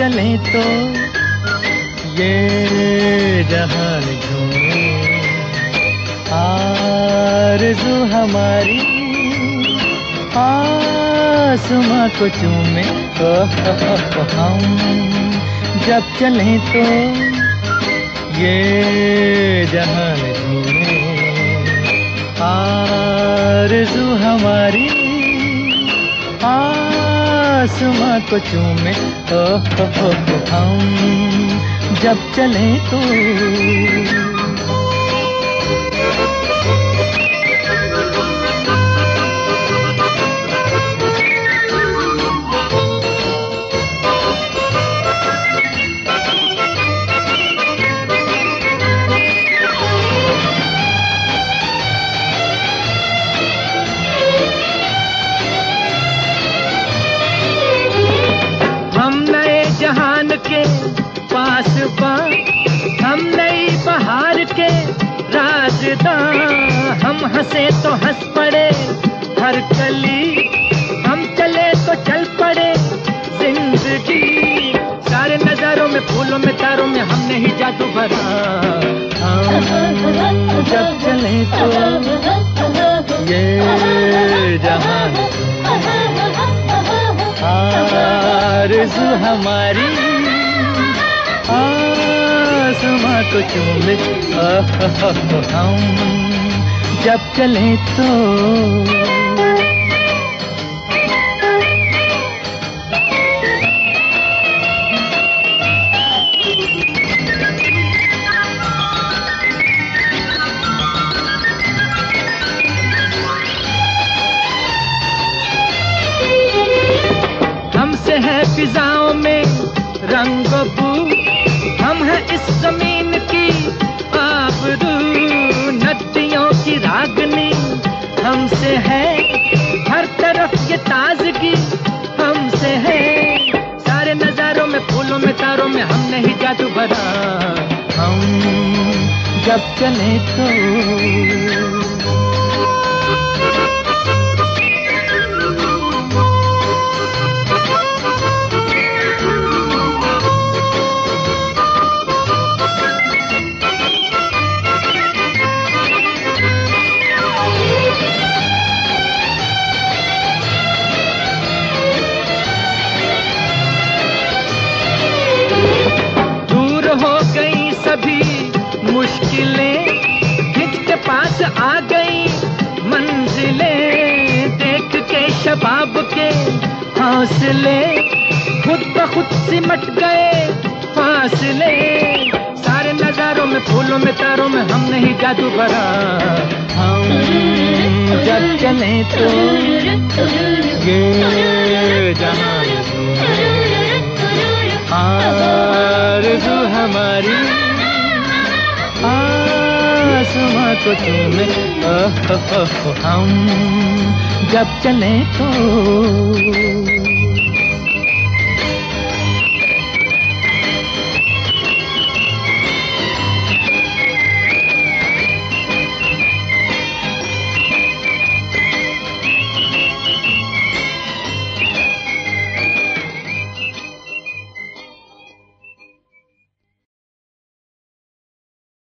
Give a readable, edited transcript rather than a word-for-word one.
चले तो ये जहान झूमे, आरज़ू हमारी आसमां को चूमे। हम जब चलें तो ये जहान झूमे, आरज़ू हमारी आसमां को चूमे। हम जब चलें तो जहान के पास पास, हम नई बहार के राजदां। हम हंसे तो हंस पड़े हर कली, हम चले तो चल पड़े जिंदगी। सारे नजारों में, फूलों में, तारों में हमने ही जादू भरा। हम जब चले तो ये जहान, आरज़ू हमारी आसमां को चूमे। हम जब चलें तो हमसे है फिजाओं में रंग बू, हम हैं इस जमीन की आबरू। नदियों की रागनी हमसे है, हर तरफ ये ताजगी हमसे है। सारे नजारों में, फूलों में, तारों में हमने ही जादू भरा। हम जब चले तो मुश्किलें खिंच के पास आ गई मंजिलें। देख के शबाब के हौसले खुद ब खुद सिमट गए फासले। सारे नजारों में, फूलों में, तारों में हमने ही जादू भरा। हम जब चले तो ये जहान, आरज़ू हमारी आसमां को चूमे। हम जब चले तो